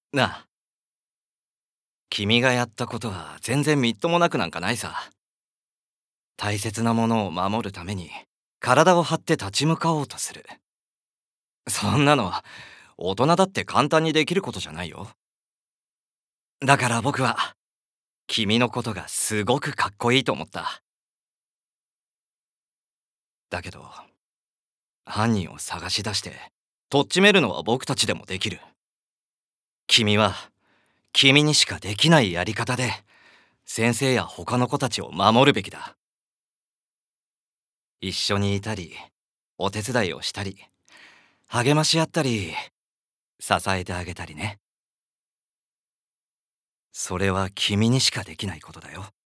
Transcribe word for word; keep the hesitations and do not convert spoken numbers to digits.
なあ、君がやったことは全然みっともなくなんかないさ。大切なものを守るために体を張って立ち向かおうとする。そんなのは大人だって簡単にできることじゃないよ。だから僕は君のことがすごくかっこいいと思った。だけど犯人を探し出してとっちめるのは僕たちでもできる。君は君にしかできないやり方で先生や他の子たちを守るべきだ。一緒にいたりお手伝いをしたり励まし合ったり支えてあげたりね。それは君にしかできないことだよ。